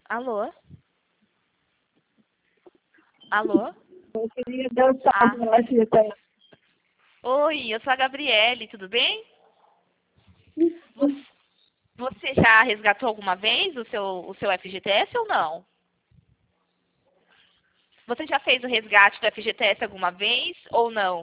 Alô? Alô? Eu queria dar o Ah. salve no FGTS. Oi, eu sou a Gabriele, tudo bem? Você já resgatou alguma vez o seu FGTS ou não? Você já fez o resgate do FGTS alguma vez ou não?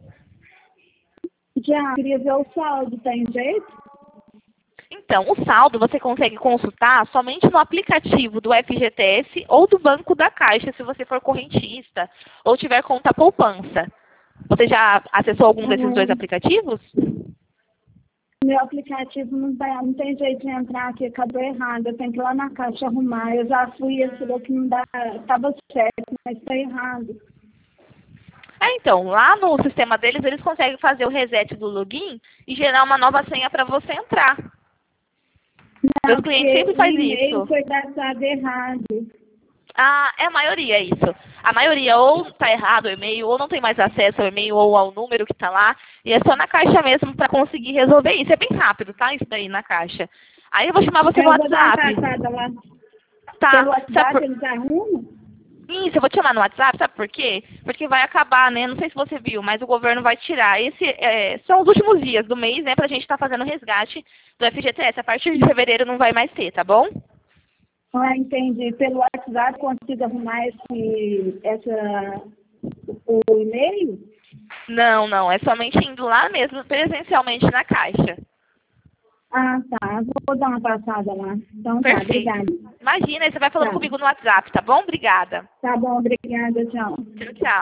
Já queria ver o saldo, tem jeito? Então, o saldo você consegue consultar somente no aplicativo do FGTS ou do Banco da Caixa, se você for correntista ou tiver conta poupança. Você já acessou algum desses dois aplicativos? Meu aplicativo não tem jeito de entrar aqui, acabou errado. Eu tenho que ir lá na caixa arrumar. Eu já fui, ele falou que não dá, estava certo, mas está errado. Então, lá no sistema deles, eles conseguem fazer o reset do login e gerar uma nova senha para você entrar. Meus Não, clientes porque sempre o fazem e-mail isso. foi datado errado. Ah, é a maioria isso. A maioria ou está errado o e-mail, ou não tem mais acesso ao e-mail ou ao número que está lá. E é só na caixa mesmo para conseguir resolver isso. É bem rápido, tá? Isso daí na caixa. Aí eu vou chamar você no Eu vou dar uma WhatsApp. passada lá Tá? pelo Sabe WhatsApp, por... eles arrumam? Isso, eu vou te chamar no WhatsApp, sabe por quê? Porque vai acabar, né? Não sei se você viu, mas o governo vai tirar. São os últimos dias do mês, né? Pra gente estar fazendo o resgate do FGTS. A partir de fevereiro não vai mais ter, tá bom? Ah, entendi. Pelo WhatsApp consigo arrumar o e-mail? Não, não. É somente indo lá mesmo, presencialmente na caixa. Ah, tá. Vou dar uma passada lá. Então tá, Perfeito. obrigada. Imagina, aí você vai falando Tá. comigo no WhatsApp, tá bom? Obrigada. Tá bom, obrigada, tchau. Tchau, tchau.